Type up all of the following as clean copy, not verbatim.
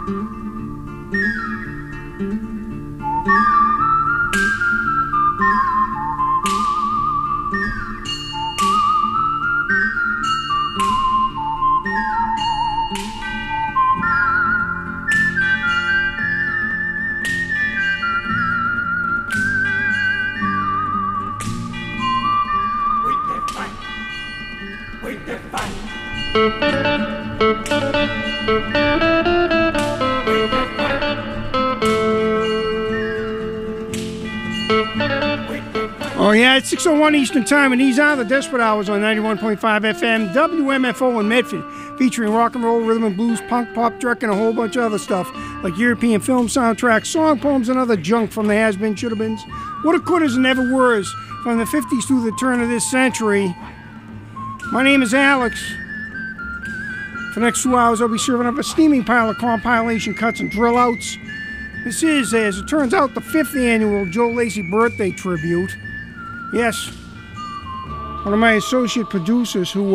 Oh, yeah, it's 6:01 Eastern Time, and these are the Desperate Hours on 91.5 FM, WMFO in Medford, featuring rock and roll, rhythm and blues, punk, pop, direct, and a whole bunch of other stuff, like European film soundtracks, song poems, and other junk from the has-been, should-have-beens, what-a-couldas and never-weres, from the 50s through the turn of this century. My name is Alex. For the next 2 hours, I'll be serving up a steaming pile of compilation cuts and drill-outs. This is, as it turns out, the 5th annual Joe Lacey birthday tribute. Yes, one of my associate producers who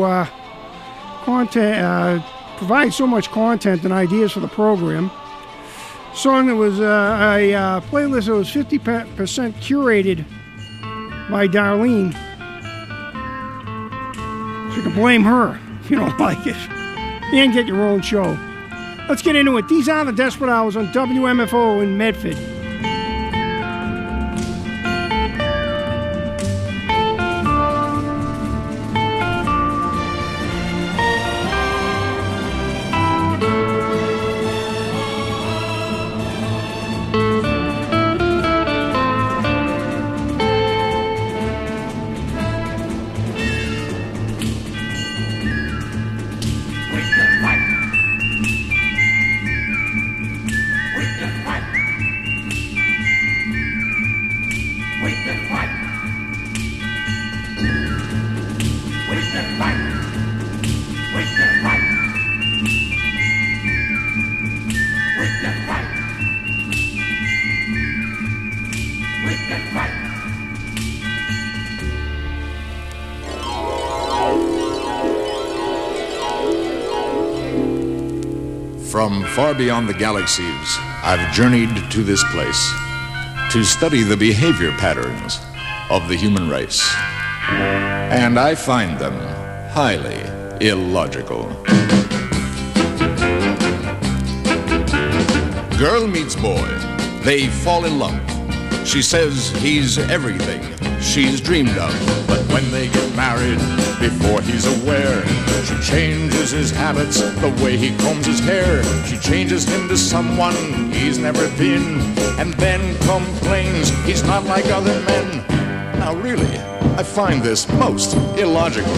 provides so much content and ideas for the program. Song that was a playlist that was 50% curated by Darlene. So you can blame her if you don't like it. And get your own show. Let's get into it. These are the Desperate Hours on WMFO in Medford. From far beyond the galaxies, I've journeyed to this place to study the behavior patterns of the human race. And I find them highly illogical. Girl meets boy. They fall in love. She says he's everything she's dreamed of. But when they get married, before he's aware, she changes his habits, the way he combs his hair. She changes him to someone he's never been, and then complains he's not like other men. Now really, I find this most illogical.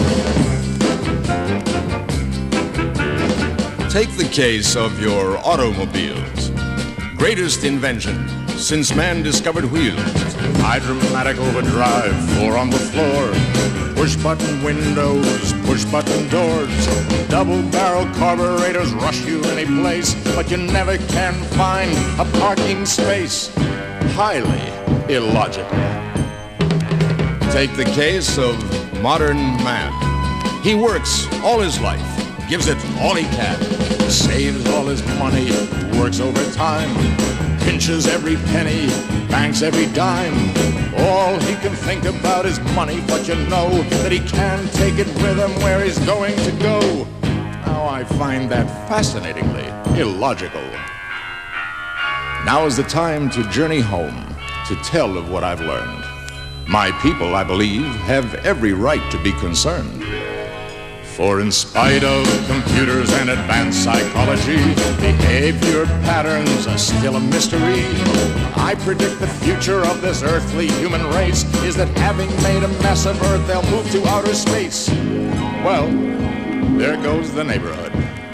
Take the case of your automobiles. Greatest invention since man discovered wheels. Hydromatic overdrive, 4 on the floor. Push-button windows, push-button doors. Double-barrel carburetors rush you any place, but you never can find a parking space. Highly illogical. Take the case of modern man. He works all his life, gives it all he can, saves all his money, works overtime, pinches every penny, banks every dime. All he can think about is money, but you know that he can't take it with him where he's going to go. Now I find that fascinatingly illogical. Now is the time to journey home, to tell of what I've learned. My people, I believe, have every right to be concerned. For in spite of computers and advanced psychology, behavior patterns are still a mystery. I predict the future of this earthly human race is that having made a mess of Earth, they'll move to outer space. Well, there goes the neighborhood.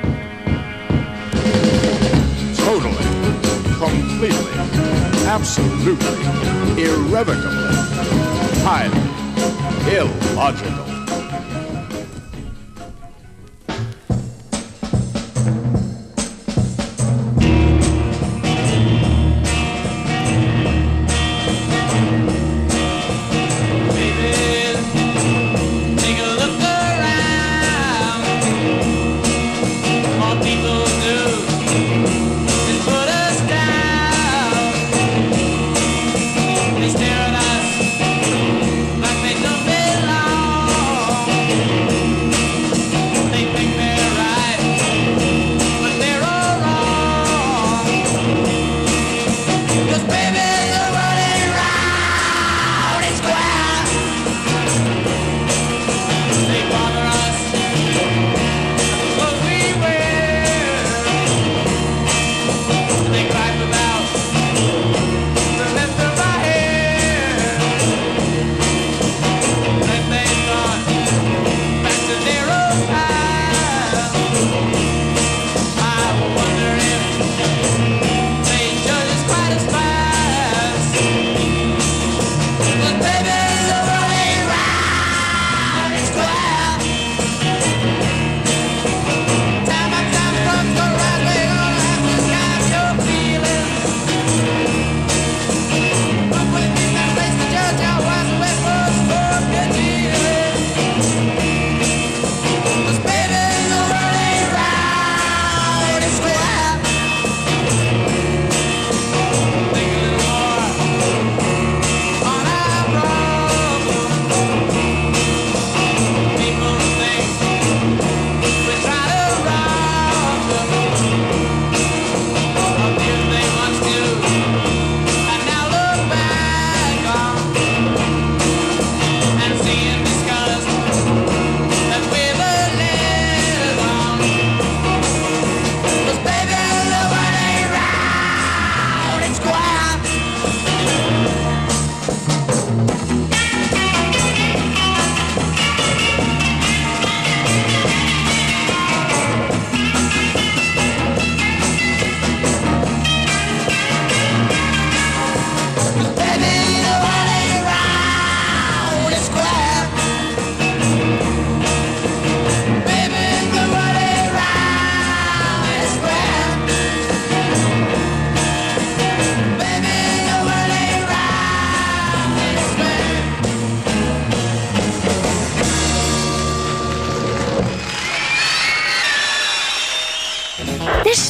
Totally, completely, absolutely, irrevocably, highly illogical.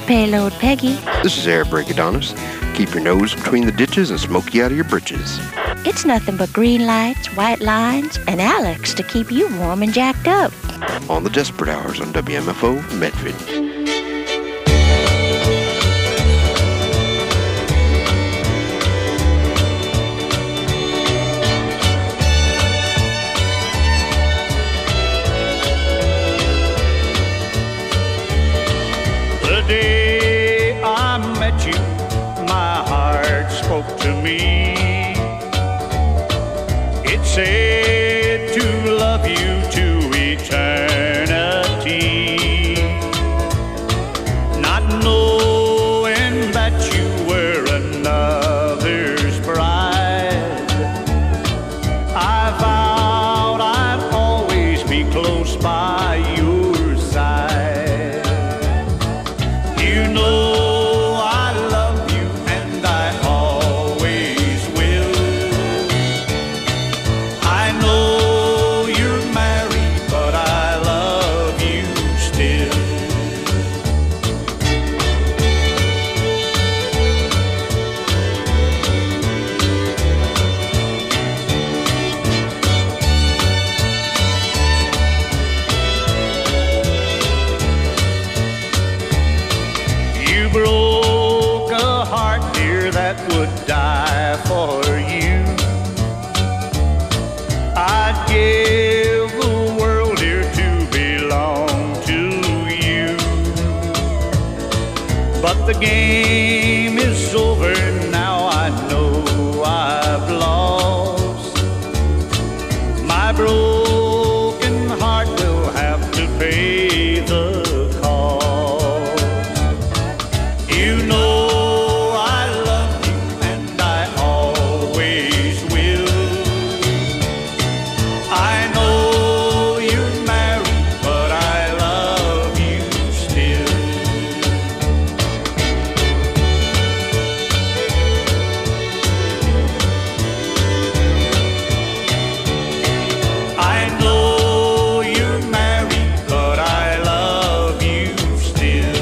Payload Peggy. This is Air Brake Adonis. Keep your nose between the ditches and smoke you out of your britches. It's nothing but green lights, white lines, and Alex to keep you warm and jacked up. On the Desperate Hours on WMFO Medford. The day I met you, my heart spoke to me. It said to love you to eternity. Not knowing that you were another's bride, I vowed I'd always be close by your side. You know I love you and I always will. I know you're married, but I love you still. You broke a heart, dear, that would die for you. I'd give the world, dear, to belong to you. But the game is over now, I know I've lost. My broken heart will have to pay the cost. You know I love you and I always will. I know you're married, but I love you still. I know you're married, but I love you still.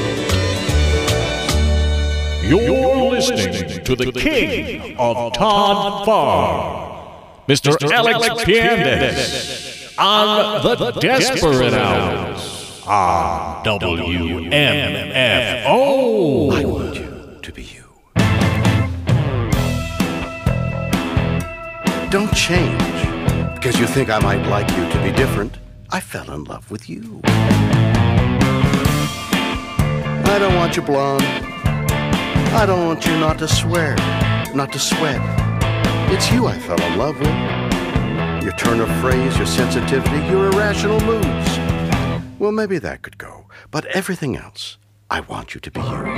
You're listening to the king of Todd Farr, Mr. Alex Piandes, on the Desperate Hours on WMFO. I want you to be you. Don't change because you think I might like you to be different. I fell in love with you. I don't want you blonde. I don't want you not to swear, not to sweat. It's you I fell in love with. Your turn of phrase, your sensitivity, your irrational moods. Well, maybe that could go. But everything else, I want you to be you.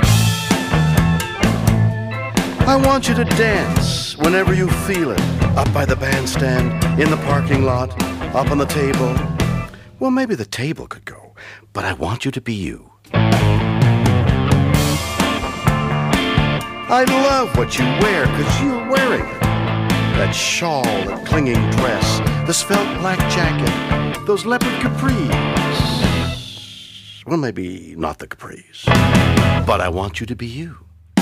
I want you to dance whenever you feel it. Up by the bandstand, in the parking lot, up on the table. Well, maybe the table could go. But I want you to be you. I love what you wear, 'cause you're wearing it. That shawl, that clinging dress, the svelte black jacket, those leopard capris. Well, maybe not the capris, but I want you to be you.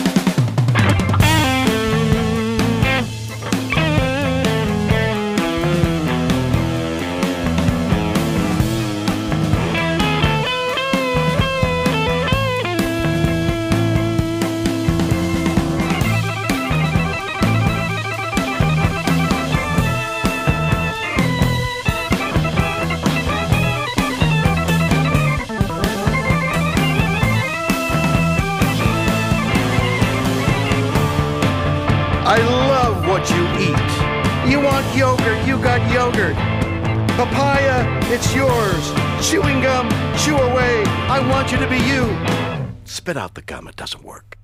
I love what you eat. You want yogurt, you got yogurt. Papaya, it's yours. Chewing gum, chew away. I want you to be you. Spit out the gum, it doesn't work.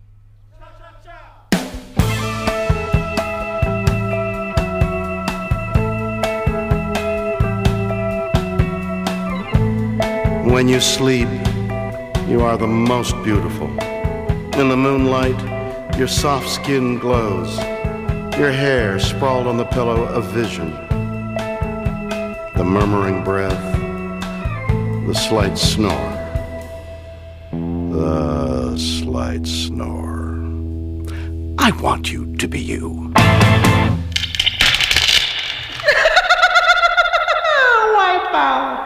When you sleep, you are the most beautiful. In the moonlight, your soft skin glows. Your hair sprawled on the pillow, a vision. The murmuring breath, the slight snore, the a slight snore. I want you to be you. Wipeout.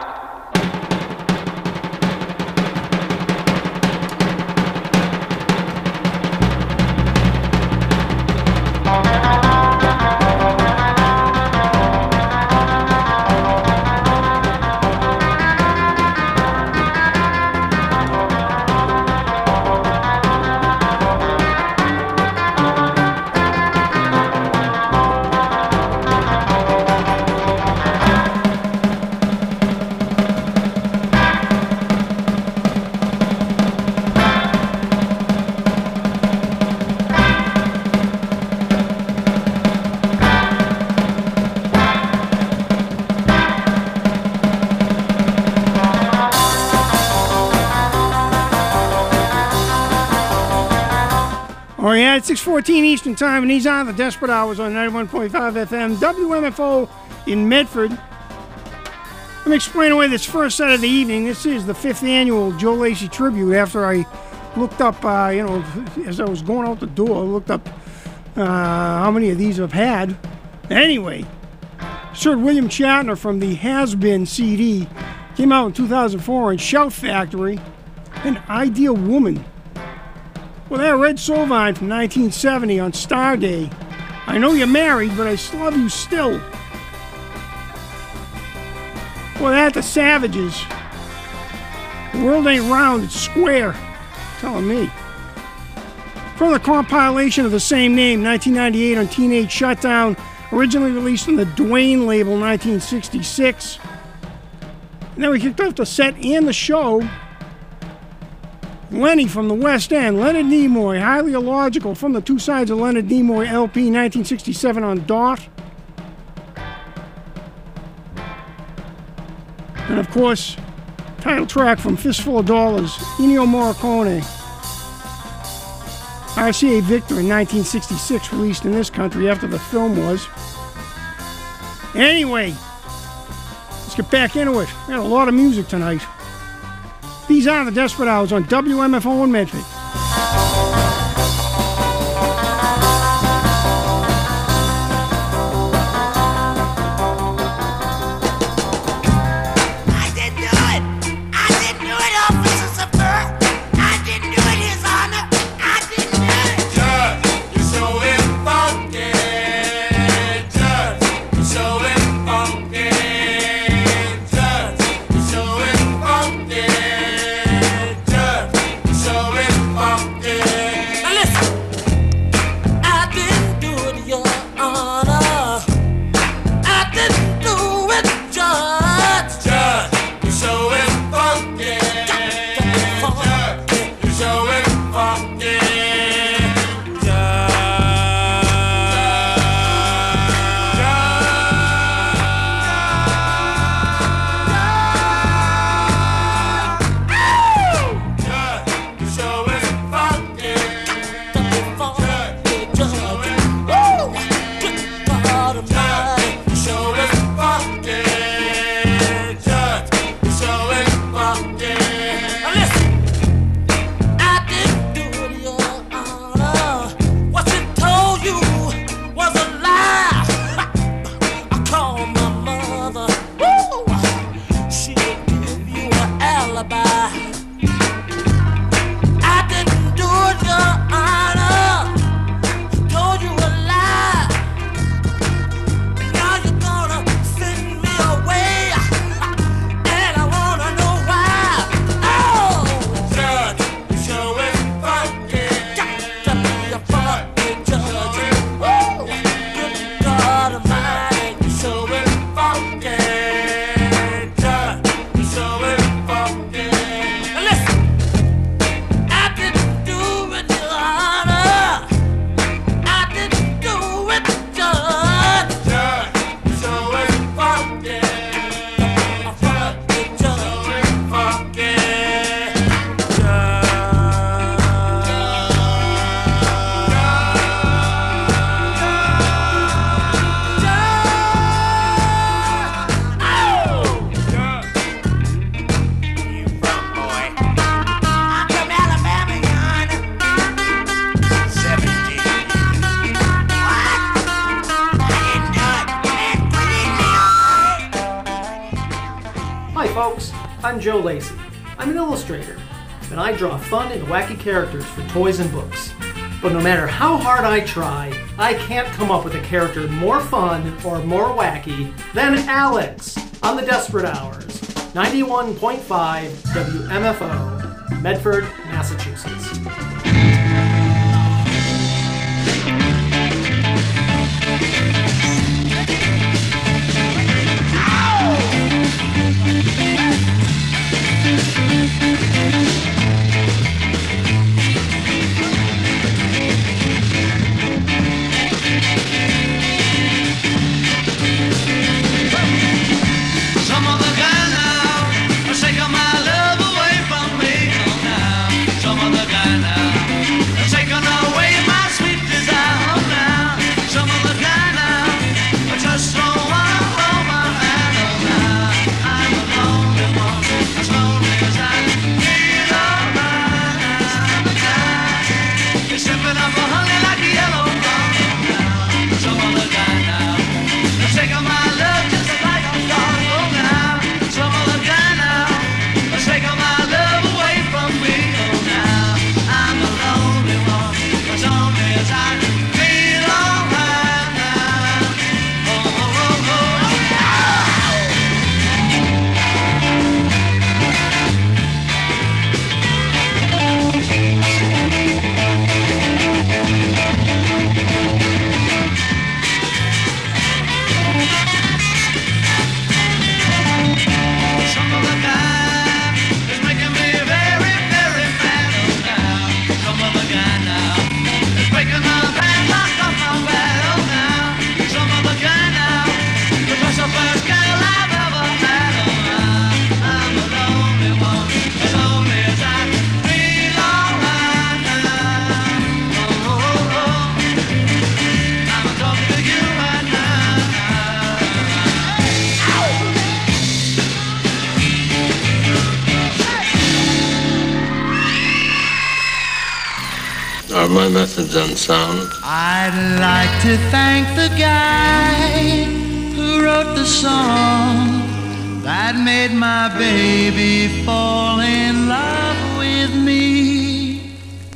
Oh, yeah, it's 6:14 Eastern Time, and he's on the Desperate Hours on 91.5 FM, WMFO in Medford. Let me explain away this first set of the evening. This is the 5th annual Joe Lacey tribute. After I looked up, as I was going out the door, I looked up how many of these I've had. Anyway, Sir William Shatner from the Has Been CD came out in 2004 on Shout Factory, An Ideal Woman. Well, that Red Sovine from 1970 on Star Day. I know you're married, but I love you still. Well, that the Savages. The world ain't round, it's square. Telling me. From the compilation of the same name, 1998 on Teenage Shutdown, originally released on the Duane label, 1966. And then we kicked off the set and the show. Lenny from the West End, Leonard Nimoy, Highly Illogical from the Two Sides of Leonard Nimoy LP, 1967 on Dot. And of course, title track from Fistful of Dollars, Ennio Morricone. RCA Victor in 1966, released in this country after the film was. Anyway, let's get back into it. We got a lot of music tonight. These are the Desperate Hours on WMFO in Medford. So I'm Joe Lacey. I'm an illustrator, and I draw fun and wacky characters for toys and books. But no matter how hard I try, I can't come up with a character more fun or more wacky than Alex on the Desperate Hours, 91.5 WMFO, Medford, Massachusetts. Are my methods unsound? I'd like to thank the guy who wrote the song that made my baby fall in love with me.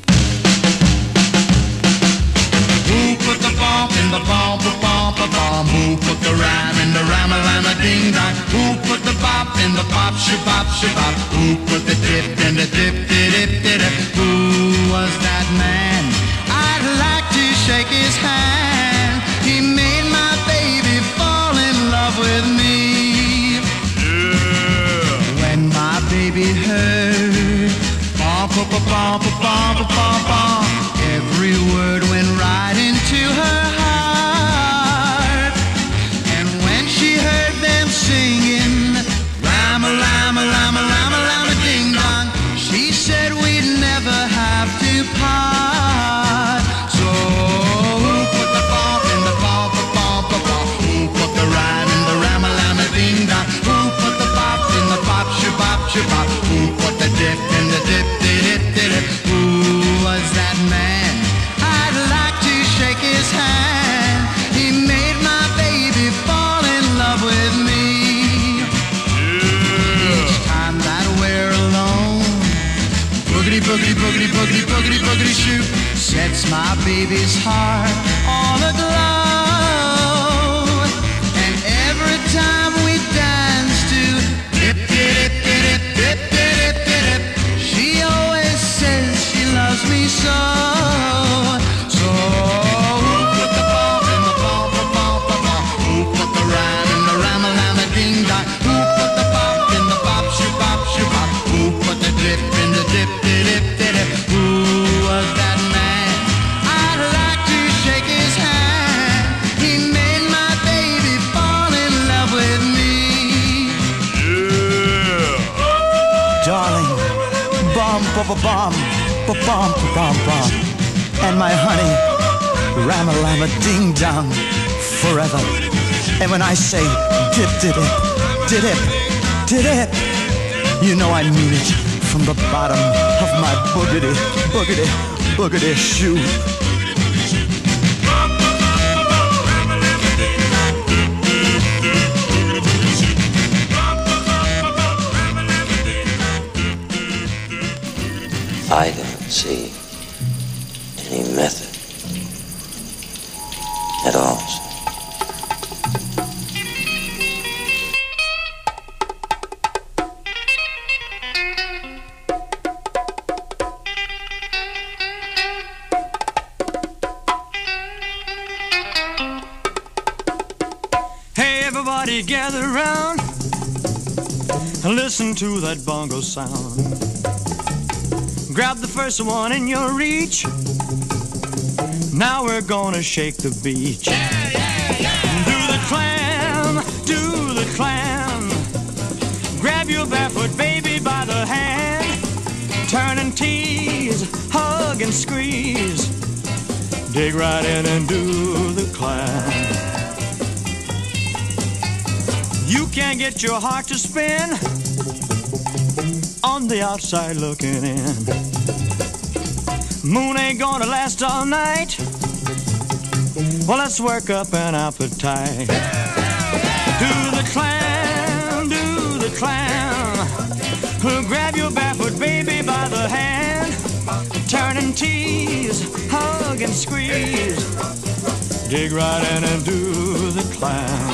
Who put the bump in the bump, bump, bump? Who put the rhyme in the rhyme, lama ding dong? Who put the bop in the bop, shabop, shabop? Who put the dip in the dip, dip, dip, dip? Who was that man? I'd like to shake his hand. He made my baby fall in love with me. Yeah. When my baby heard bump, bump, bump, bump, bump, bump, every word went right into her heart. And when she heard them singing rama, lama, lama, lama, lama, ding dong, she said we'd never have to part. So who put the bump in the bump, bump, bump? Who put the rhyme in the rama, lama, ding dong? Who put the bop in the bop, shabop, shabop? Who put the dip in the dip, dip, dip, dip? Who was that man? I'd like to shake his hand. He made my baby fall in love with me. Yeah. Each time that we're alone, boogity, boogity, boogity, boogity, boogity, boogity, shoot, sets my baby's heart all aglow. And every time we dance to dip, dip, dip, dip, dip, dip, dip, she always says she loves me so. So who put the bump in the bump, bump, bump? Who put the rhyme in the rama, lama, ding dong? Who put the bop in the bop, shabop, shabop? Who put the dip in the dip, dip, dip, dip? Who was that man? I'd like to shake his hand. He made my baby fall in love with me. Yeah. Darling, bum, bum, bum, bum, bum, bum, bum. And my honey, rama, lama, ding dong, forever. And when I say dip, dip, dip, dip, dip, you know I mean it from the bottom of my boogity, boogity, boogity shoe. at all. Hey, everybody gather around and listen to that bongo sound. Grab the first one in your reach. Now we're gonna shake the beach. Do the clam, do the clam. Grab your barefoot baby by the hand. Turn and tease, hug and squeeze. Dig right in and do the clam. You can't get your heart to spin on the outside looking in. Moon ain't gonna last all night. Well, let's work up an appetite. Do the clam, do the clam. Grab your barefoot baby by the hand. Turn and tease, hug and squeeze. Dig right in and do the clam.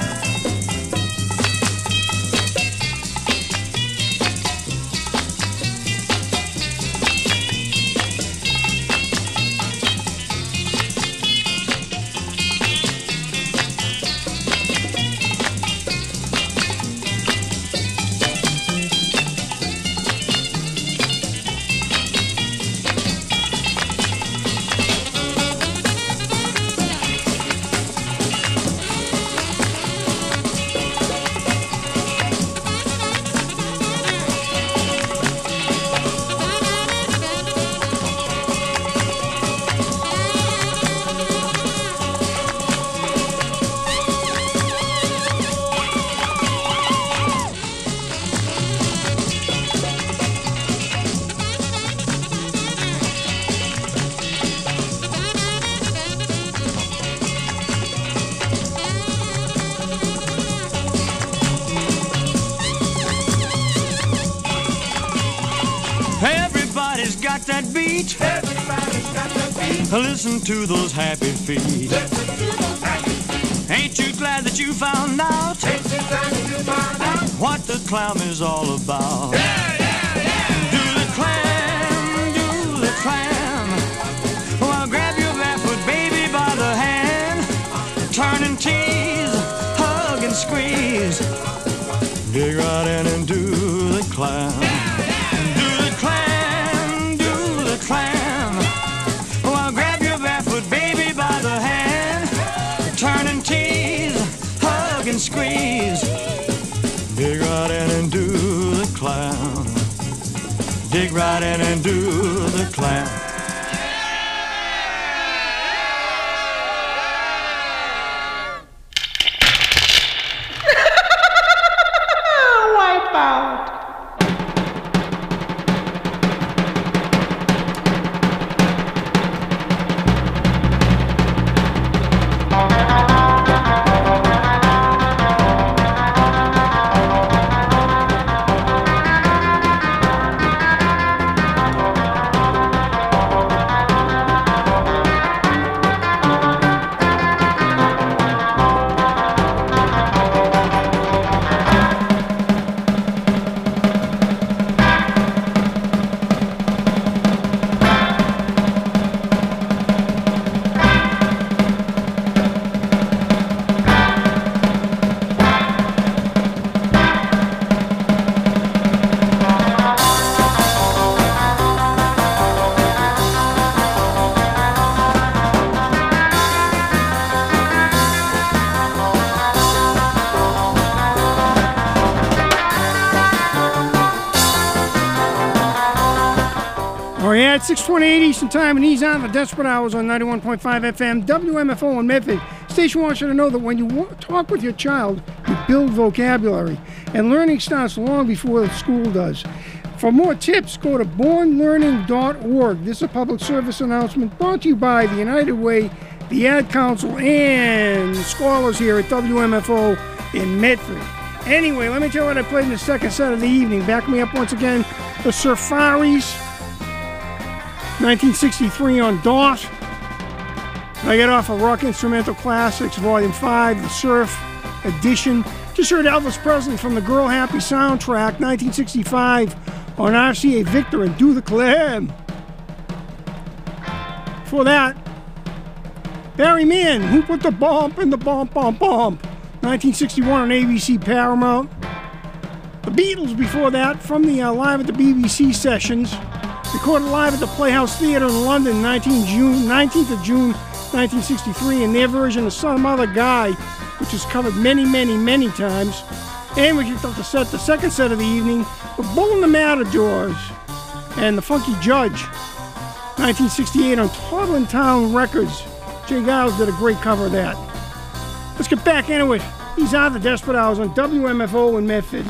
Everybody's got that beat. Everybody's got that beat. Listen to those happy feet. Listen to those happy feet. Ain't you glad that you found out? Ain't you glad that you found out what the clown is all about? Yeah, yeah, yeah. Do the clam, do the clam. Well, grab your barefoot baby by the hand. Turn and tease, hug and squeeze. Dig right in and do the clam. Clam. Well, grab your barefoot baby by the hand. Turn and tease, hug and squeeze. Dig right in and do the clam. Dig right in and do the clam. Wipe out. Yeah, it's 6:28 Eastern Time, and he's on the Desperate Hours on 91.5 FM, WMFO in Medford. Station wants you to know that when you talk with your child, you build vocabulary, and learning starts long before school does. For more tips, go to bornlearning.org. This is a public service announcement brought to you by the United Way, the Ad Council, and scholars here at WMFO in Medford. Anyway, let me tell you what I played in the second set of the evening. Back me up once again, the Surfaris, 1963 on DOS. I get off of Rock Instrumental Classics, Volume 5, The Surf Edition. Just heard Elvis Presley from the Girl Happy soundtrack, 1965, on RCA Victor and Do the Clam. Before that, Barry Mann, Who Put the Bump in the Bump, Bump, Bump, 1961 on ABC Paramount. The Beatles before that, from the Live at the BBC sessions, recorded live at the Playhouse Theatre in London, 19th of June, 1963, and their version of Some Other Guy, which is covered many, many, many times. And we kicked off the second set of the evening with Bull and the Matadors and The Funky Judge, 1968 on Toddlin Town Records. Jay Giles did a great cover of that. Let's get back into it. These are the Desperate Hours on WMFO in Medford.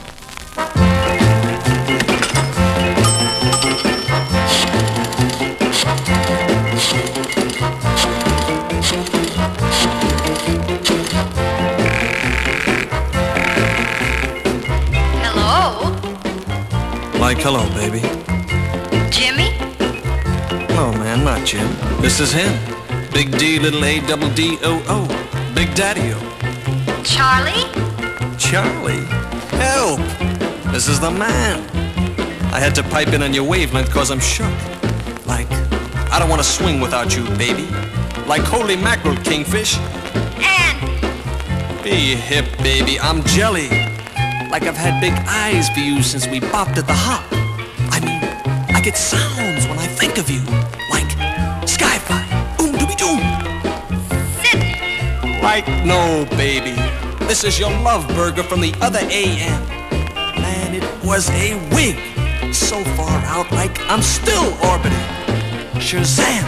Like, hello, baby. Jimmy? No, man, not Jim. This is him. Big D, little A, double D, O-O. Big Daddy-O. Charlie? Charlie? Help! This is the man. I had to pipe in on your wavelength cause I'm shook. Like, I don't want to swing without you, baby. Like holy mackerel, kingfish. Andy! Be hip, baby. I'm jelly. Like I've had big eyes for you since we bopped at the hop. I mean, I get sounds when I think of you. Like sky-fi, boom-dooby-doom. Sydney. Like, no, baby. This is your love burger from the other AM. Man, it was a wig. So far out, like I'm still orbiting. Shazam.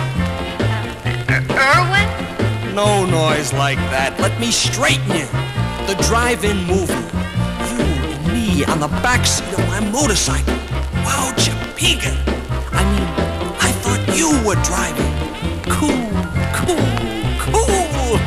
Irwin? No noise like that. Let me straighten you. The drive-in movie. On the backseat of my motorcycle. Wow, Chapika. I mean, I thought you were driving. Cool, cool, cool.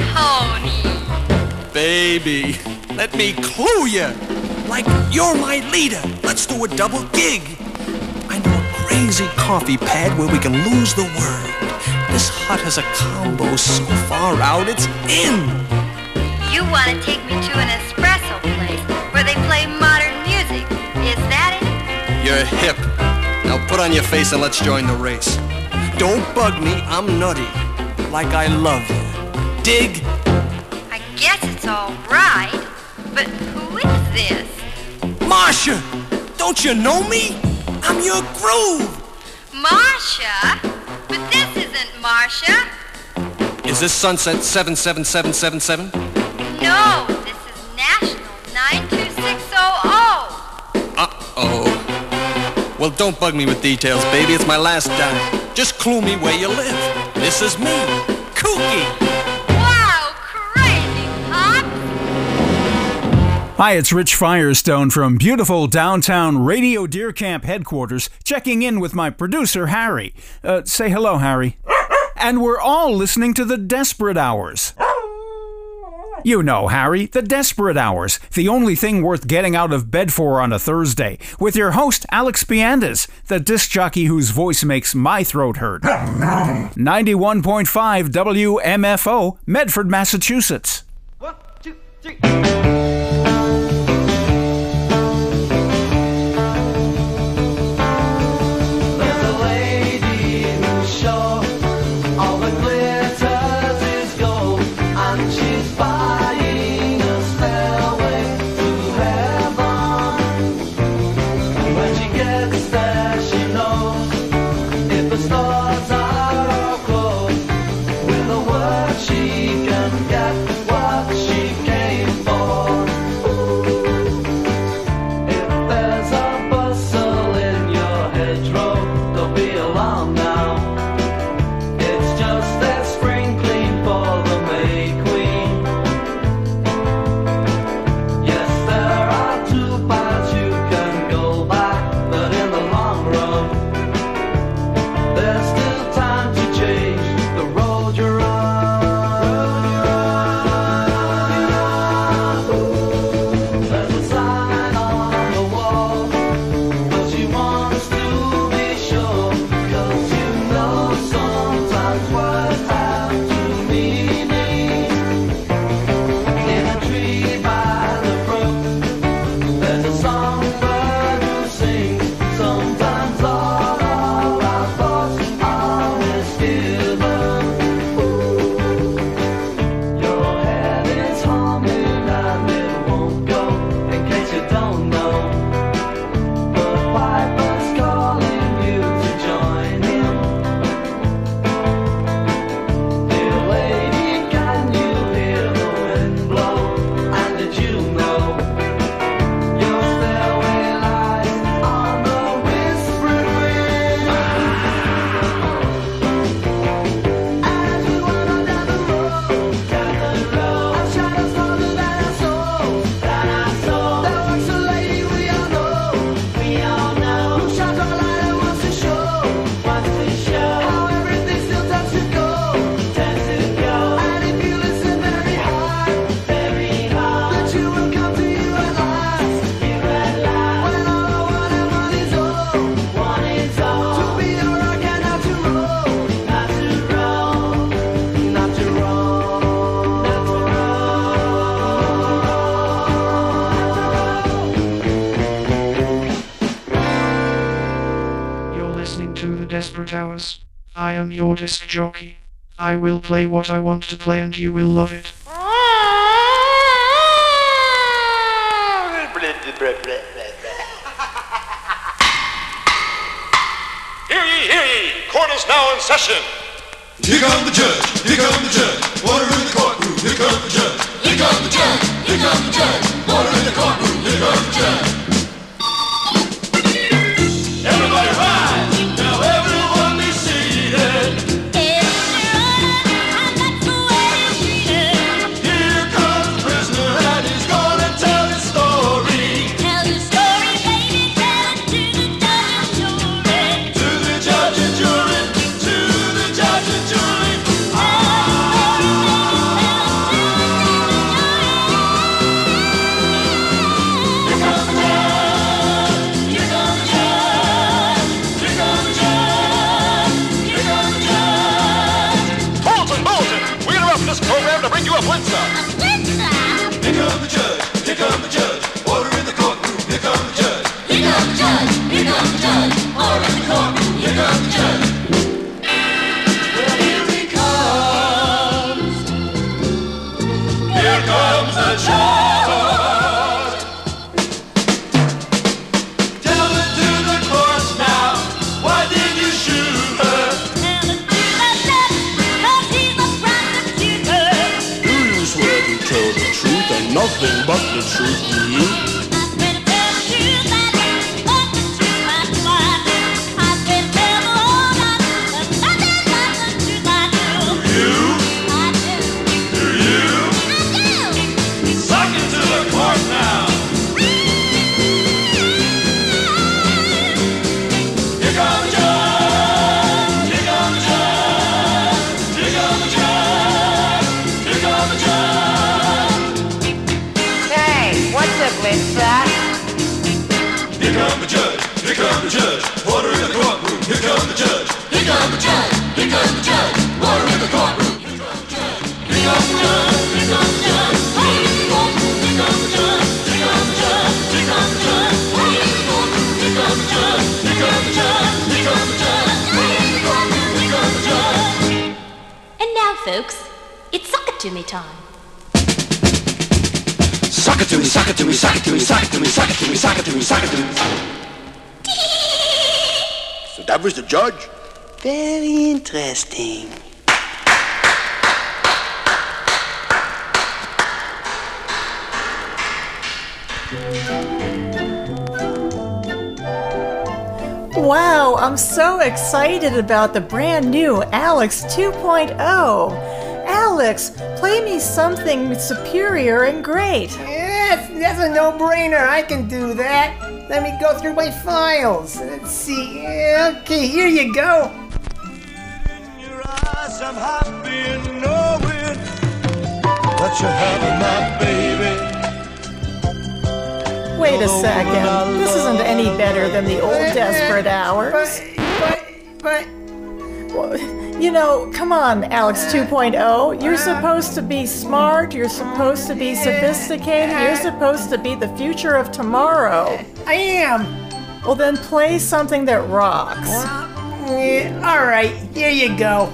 Tony. Baby, let me clue you. Like you're my leader. Let's do a double gig. I know a crazy coffee pad where we can lose the word. This hut has a combo so far out, it's in. You want to take me to an espresso place where they play modern music. Is that it? You're hip. Now put on your face and let's join the race. Don't bug me, I'm nutty. Like I love you. Dig? I guess it's all right. But who is this? Marsha! Don't you know me? I'm your groove. Marsha? But this isn't Marsha. Is this Sunset 77777? No, this is National 92600. Uh-oh. Well, don't bug me with details, baby. It's my last dime. Just clue me where you live. This is me, Kooky. Wow, crazy, Pop. Hi, it's Rich Firestone from beautiful downtown Radio Deer Camp headquarters, checking in with my producer, Harry. Say hello, Harry. And we're all listening to the Desperate Hours. You know, Harry, the Desperate Hours, the only thing worth getting out of bed for on a Thursday, with your host, Alex Piandes, the disc jockey whose voice makes my throat hurt. 91.5 WMFO, Medford, Massachusetts. 1, 2, 3. There's still time to change the road you're on. Desperate Hours. I am your disc jockey. I will play what I want to play and you will love it. Hear ye! Court is now in session. Here comes the judge, here comes the judge. Order in the courtroom, here comes the judge. Here comes the judge, here comes the judge. Order in the courtroom, here comes the judge. Everybody rise, now everyone be seated. Here comes the prisoner and he's gonna tell his story. Tell his story, baby, tell it to the judge and jury. To the judge and jury, program to bring you a blitzer. Here comes the judge, here comes the judge. Order in the courtroom, here comes the judge. Here comes the judge, here comes the judge. Order in the courtroom, here comes the judge. Well, here he comes. Here comes the judge. Tell it to the court now. Why did you shoot her? Tell it to the judge, 'cause he's a prosecutor. Do you swear to tell the truth and nothing but the truth, do you? I swear to tell the truth, I do, but the truth I swear. I swear to tell the whole lot, but nothing but the truth I do. You? I do. Do you? I do. Suck it to the court now. Here comes the judge. Here comes the judge. Here comes the judge. Here comes the judge. Hey, what's up with that? Here comes the judge. Here comes the judge. Order in the courtroom. Here comes the judge. Here comes the judge, here comes the judge. Order in the courtroom. Here comes the judge. Here comes the judge. Here comes the judge, right in the courtroom. Here comes the judge, here comes the judge. Here comes the judge, right in the courtroom. Here comes the judge, here comes the judge. Here comes the judge, right in the courtroom. Here comes the judge. And now, folks, it's suck it to me time. Suck it to me, suck it to me, suck it to me, suck it to me, suck it to me, suck it to me, suck it to me. So that was the judge? Very interesting. Wow, I'm so excited about the brand new Alex 2.0. Alex, play me something superior and great. Yes, that's a no-brainer. I can do that. Let me go through my files. Let's see. Okay, here you go. I'm happy in knowing that you're having my baby. Wait a second. This isn't any better than the old Desperate Hours. But... Well, you know, come on, Alex 2.0. You're supposed to be smart. You're supposed to be sophisticated. You're supposed to be the future of tomorrow. I am. Well, then play something that rocks. All right, here you go.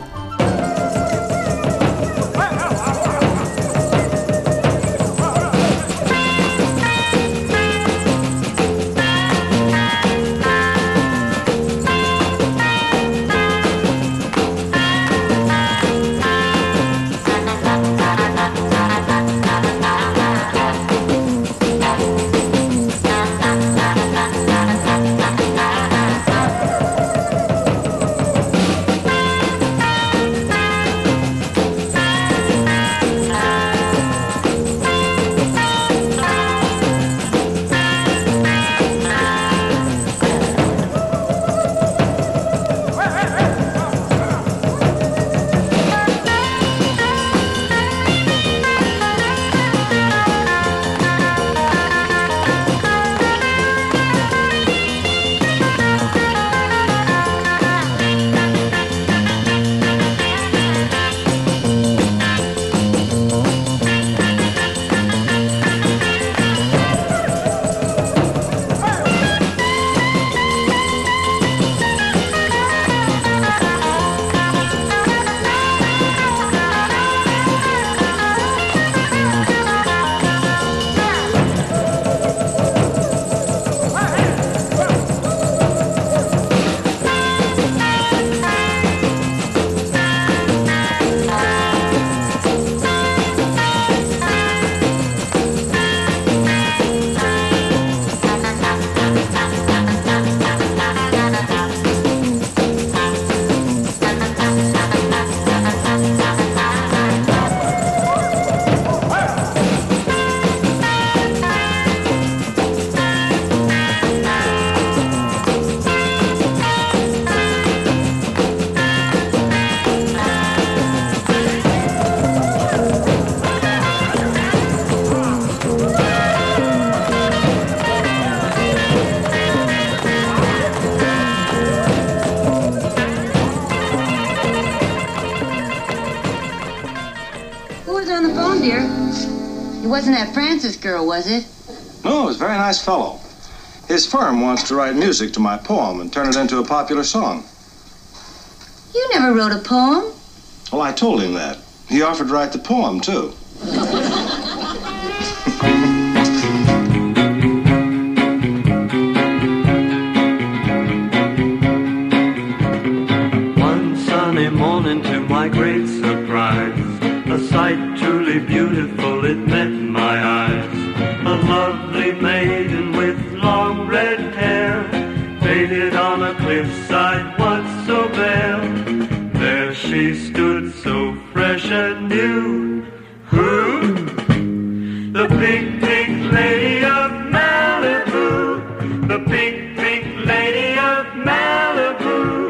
was on the phone, dear? It wasn't that Francis girl, was it? No, he's a very nice fellow. His firm wants to write music to my poem and turn it into a popular song. You never wrote a poem. Well, I told him that. He offered to write the poem, too. One sunny morning, to my great surprise, a sight truly beautiful, it met my eyes. A lovely maiden with long red hair, faded on a cliffside once so bare. There she stood, so fresh and new. Who? The pink, pink lady of Malibu. The pink, pink lady of Malibu.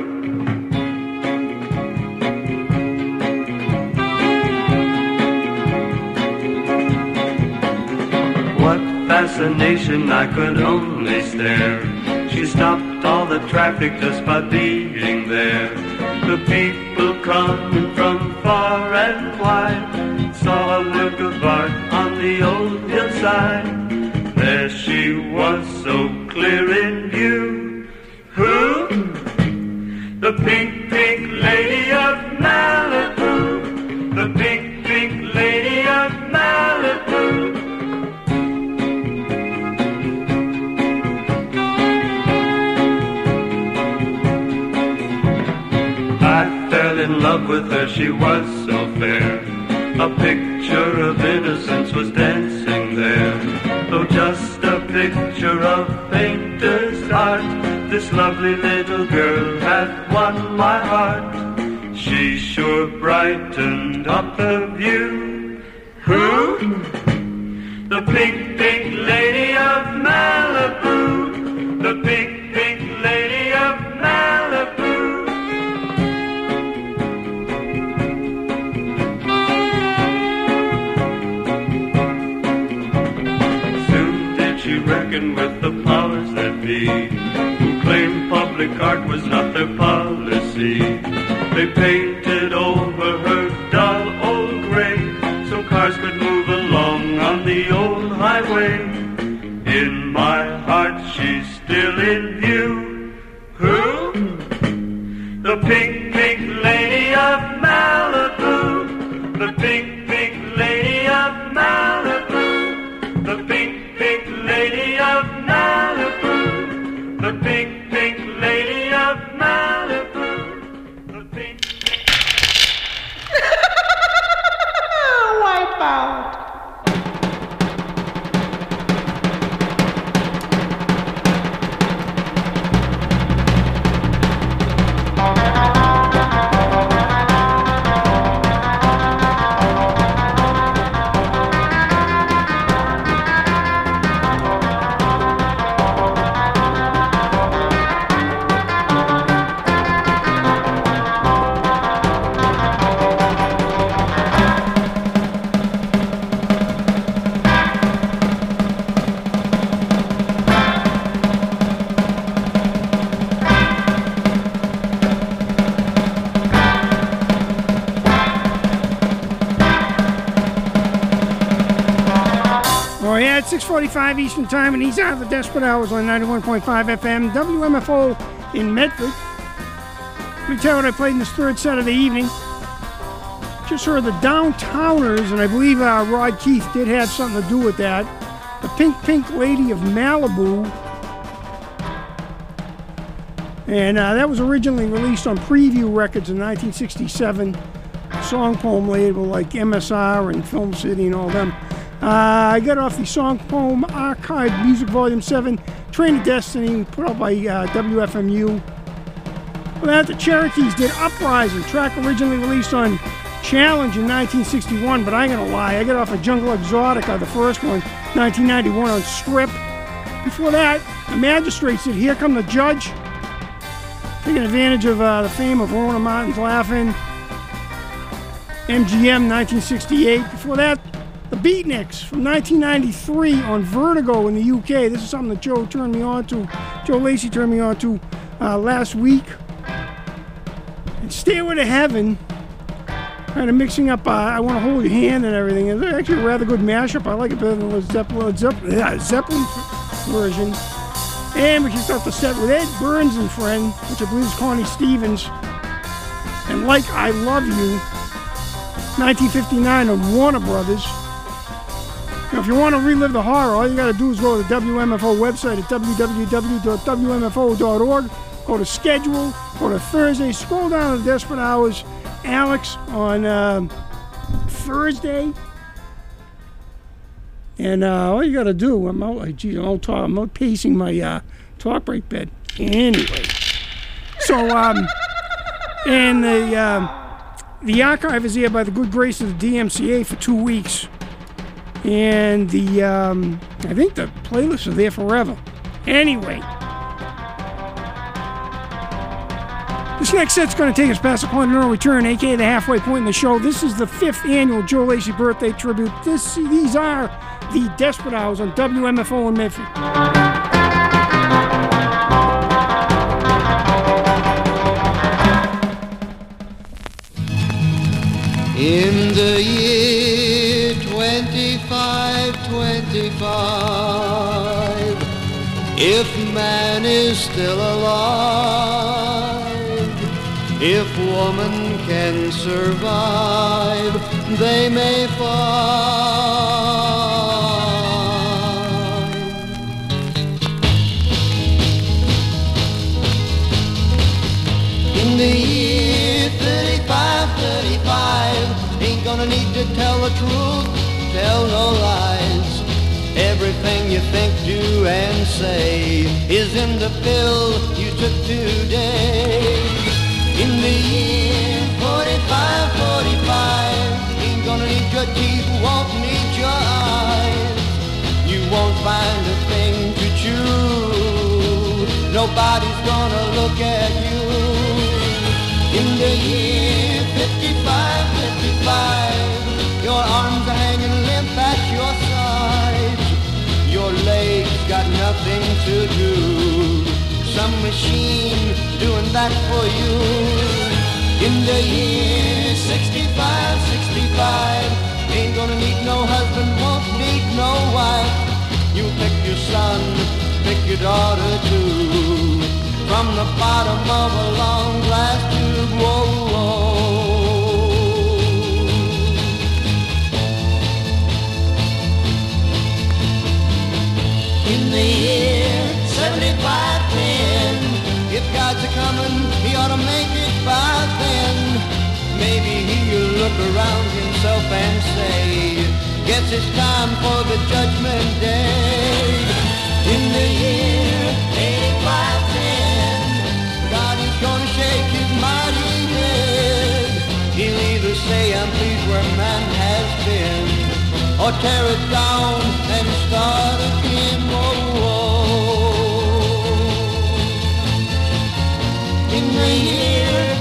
What fascination, I could only stare. She stopped all the traffic just by being there. The people coming from far and wide saw a work of art on the old hillside. There she was, so clear in view. Who? The pink, pink lady of Malibu. The pink, pink lady of Malibu. I fell in love with her, she was so fair. A picture of innocence was dancing there. Though just a picture of painter's art, this lovely little girl had won my heart. She sure brightened up the view. Who? The pink, pink lady of Malibu. The pink, pink lady of Malibu. She reckoned with the powers that be, who claimed public art was not their policy. They painted over her dull old gray, so cars could move along on the old highway. In my heart she's still in view. Who? The pink, pink lady of Malibu. The pink, pink lady of Malibu. The pink, pink lady of Malibu. The pink, pink lady of Malibu. The pink, pink... Wipe out. Oh, yeah, it's 6:45 Eastern Time, and he's out of the Desperate Hours on 91.5 FM, WMFO in Medford. Let me tell you what I played in this third set of the evening. Just heard the Downtowners, and I believe Rod Keith did have something to do with that. The Pink, Pink Lady of Malibu. And that was originally released on Preview Records in 1967. Song poem label like MSR and Film City and all them. I got off the Song Poem Archive Music Volume 7, Train of Destiny, put out by WFMU. Well, that the Cherokees did Uprising, track originally released on Challenge in 1961, but I ain't gonna lie, I got off of Jungle Exotica, the first one, 1991 on Strip. Before that, the Magistrates did Here Come the Judge, taking advantage of the fame of Rona Martin's Laughing. MGM, 1968. Before that, the Beatniks from 1993 on Vertigo in the UK. This is something that Joe turned me on to. Joe Lacey turned me on to last week. And Stairway to Heaven kind of mixing up I Want to Hold Your Hand and everything. It's actually a rather good mashup. I like it better than the Zeppelin version. And we kicked off the set with Ed Burns and Friend, which I believe is Connie Stevens, and Like I Love You, 1959 of Warner Brothers. Now, if you want to relive the horror, all you got to do is go to the WMFO website at www.wmfo.org, go to schedule, go to Thursday, scroll down to Desperate Hours, Alex on Thursday. And all you got to do, I'm out pacing my talk break bed. Anyway. So, and the archive is here by the good grace of the DMCA for 2 weeks. And the, I think the playlists are there forever. Anyway. This next set's going to take us past the point of no return, aka the halfway point in the show. This is the 5th annual Joe Lacey birthday tribute. These are the Desperate Hours on WMFO in Medford. In the year 2525, if man is still alive, if woman can survive, they may find. In the year 35, ain't gonna need to tell the truth, tell no lies. Everything you think, do, and say is in the pill you took today. In the year 45, ain't gonna need your teeth, won't need your eyes. You won't find a thing to chew, nobody's gonna look at you. In the year 55, your arms are hanging limp at your sides. Your legs got nothing to do, some machine doing that for you. In the year 65, ain't gonna need no husband, won't need no wife. You pick your son, pick your daughter too, from the bottom of a long glass tube. Whoa, whoa. In the year 7510, if God's a-comin', he ought to make it by then. Maybe he'll look around himself and say, guess it's time for the judgment day. In the year 8510, God is gonna shake his mighty head. He'll either say, I'm pleased where man has been, or tear it down and start again. Whoa, whoa. In the year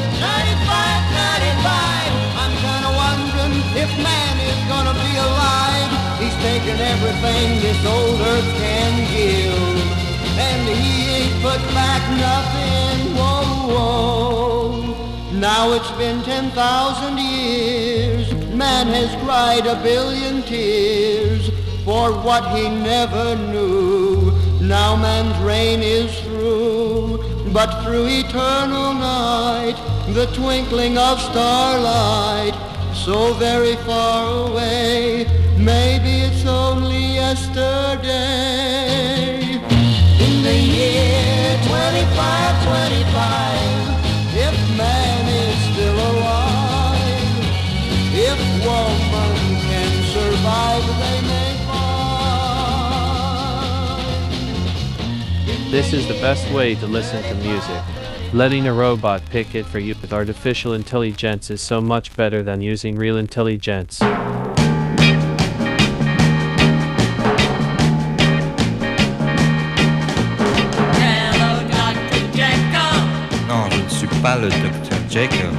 95, I'm kinda wondering if man is gonna be alive. He's taken everything this old earth can give, and he ain't put back nothing. Whoa, whoa. Now it's been 10,000 years, man has cried a billion tears for what he never knew. Now man's reign is through, but through eternal night, the twinkling of starlight, so very far away, maybe it's only yesterday. In the year 25, if man is still alive, if woman can survive, they may find. This is the best way to listen to music. Letting a robot pick it for you with artificial intelligence is so much better than using real intelligence. Non, je ne suis pas le Dr. Jekyll.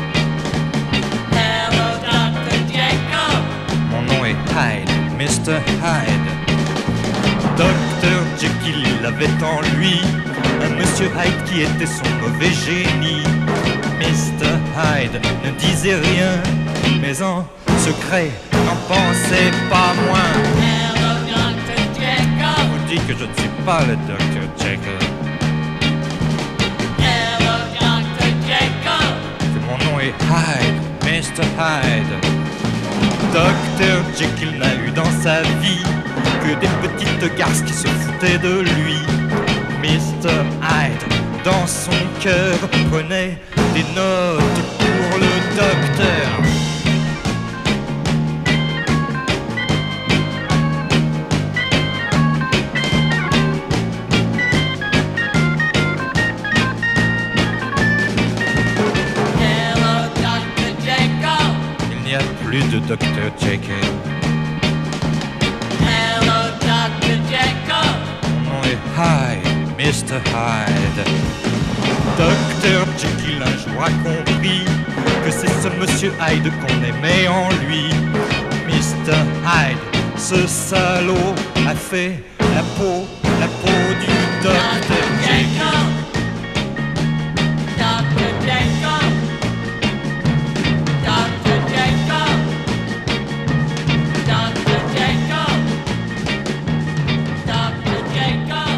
Hello, Dr. Jekyll. Mon nom est Hyde, Mr. Hyde. Dr. Jekyll, il avait en lui un Monsieur Hyde qui était son mauvais génie. Mr. Hyde ne disait rien, mais en secret, n'en pensez pas moins. Hello, Dr. Jekyll. Je vous dis que je ne suis pas le Dr. Jekyll. Hello, Dr. Jekyll. Que mon nom est Hyde, Mr. Hyde. Dr. Jekyll n'a eu dans sa vie que des petites garces qui se foutaient de lui. Mr. Hyde, dans son cœur, prenait des notes pour le docteur. Hello, Dr. Jekyll. Il n'y a plus de Dr. Jekyll. Hello, Dr. Jekyll. Mon nom est Hyde, Mr. Hyde. Dr. Jekyll un jour a compris que c'est ce Monsieur Hyde qu'on aimait en lui. Mr. Hyde, ce salaud a fait la peau du Dr. Jekyll. Dr. Jekyll. Dr. Jekyll. Dr. Jekyll. Dr. Jekyll.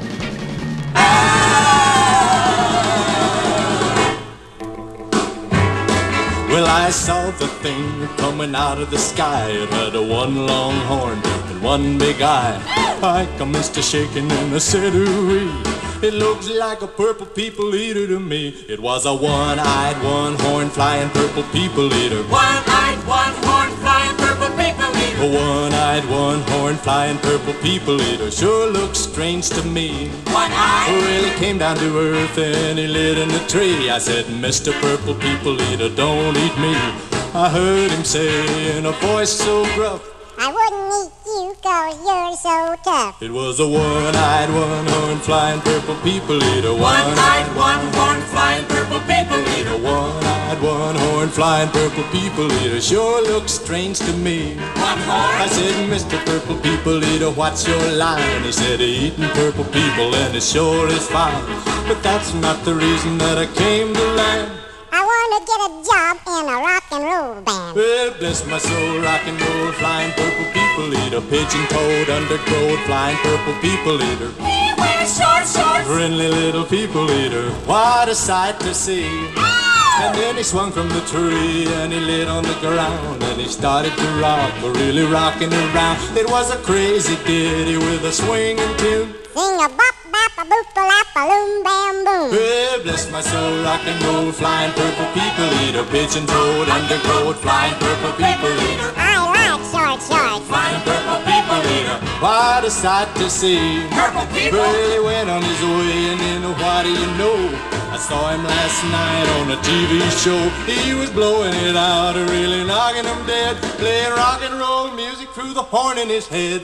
Well, I saw the thing coming out of the sky. It had a one long horn and one big eye. I commenced to shaking and I said, ooh-wee. It looks like a purple people eater to me. It was a one-eyed, one-horn flying purple people eater. One-eyed, one-horn, flying purple people eater. A one-eyed, one-horn flying purple people eater sure looks strange to me. One-eyed. Well, he came down to earth and he lit in a tree. I said, Mr. Purple People Eater, don't eat me. I heard him say in a voice so gruff, I wouldn't eat you 'cause you're so tough. it was a one-eyed, one-horn flying purple people eater. One-eyed, one-horn, flying purple people eater. One-eyed, one-horn flying purple people eater sure looks strange to me. One-horn. I said, Mr. Purple People Eater, what's your line? He said, eating purple people and it sure is fine. But that's not the reason that I came to land. I want to get a job in a rock and roll band. Well, bless my soul, rock and roll, flying purple people eater, pigeon-toed, undergrowth, flying purple people eater. He wears short shorts. Friendly little people eater, what a sight to see. And then he swung from the tree and he lit on the ground and he started to rock, really rocking around. It was a crazy ditty with a swinging tune. Sing a bop bop a boop a lap a loom bam boom. Well, bless my soul, rock and roll, flying purple people eater, pigeon-toed, undergrowth, flying purple people eater. I like short shorts. Flying purple people eater, what a sight to see. Purple people. Well, he went on his way and then what do you know? I saw him last night on a TV show. He was blowing it out, really knocking him dead, playing rock and roll music through the horn in his head.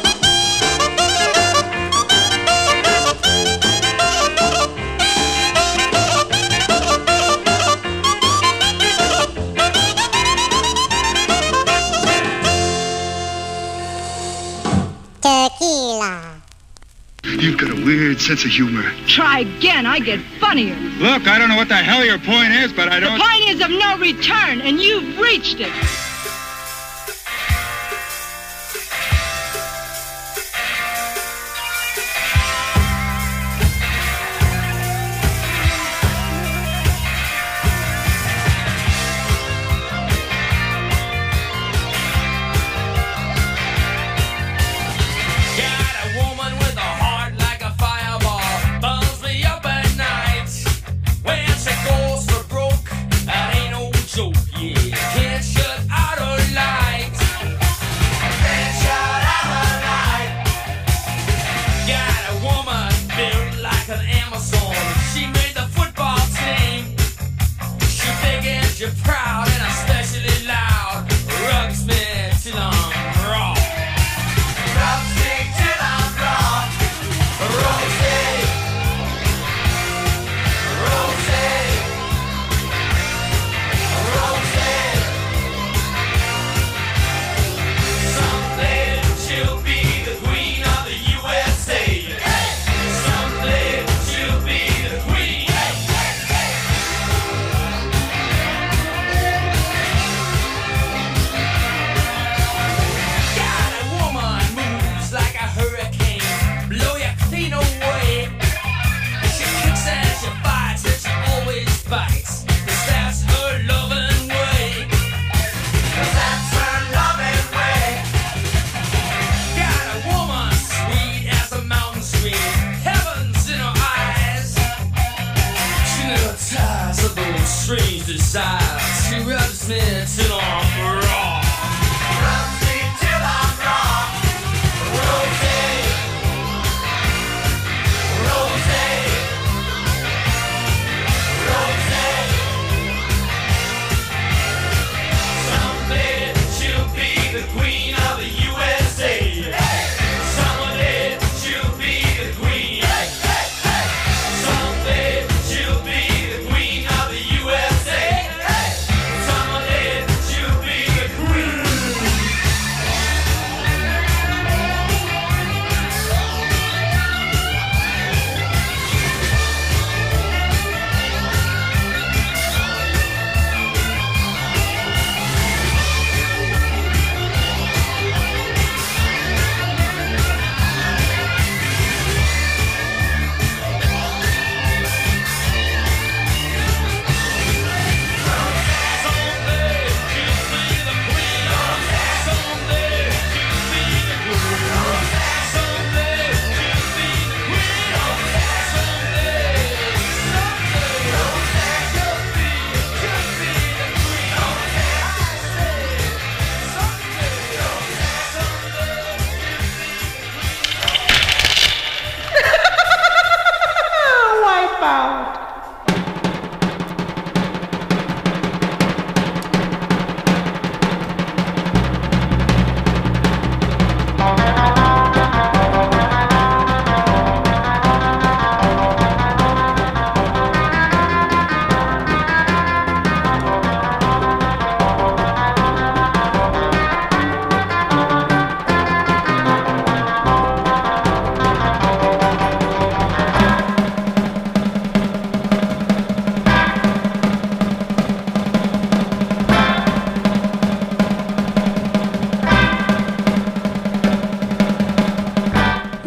Tequila. You've got a weird sense of humor. Try again, I get funnier. Look, I don't know what the hell your point is, but I don't... The point is of no return, and you've reached it. When she goes for broke, that ain't no joke, yeah. Can't shut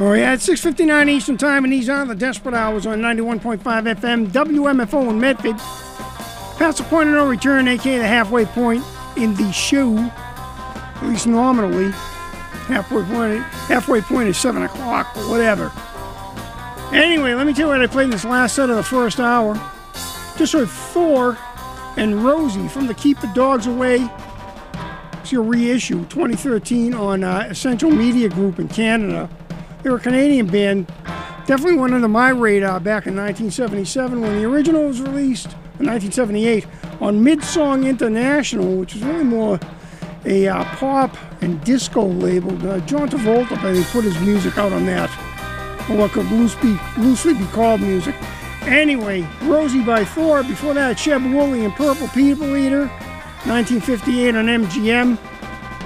Oh, yeah, it's 6:59 Eastern Time, and these are the Desperate Hours on 91.5 FM, WMFO in Medford. Past the point of no return, a.k.a. the halfway point in the show, at least nominally. Halfway point is 7 o'clock, but whatever. Anyway, let me tell you what I played in this last set of the first hour. Just heard Thor and Rosie from the Keep the Dogs Away. It's your reissue, 2013, on Essential Media Group in Canada. They were a Canadian band, definitely went under my radar back in 1977 when the original was released, in 1978, on Midsong International, which is really more a pop and disco label. John Travolta, I think, put his music out on that, or what could loosely be called music. Anyway, Rosie by Thor. Before that, Sheb Woolley and Purple People Eater, 1958 on MGM.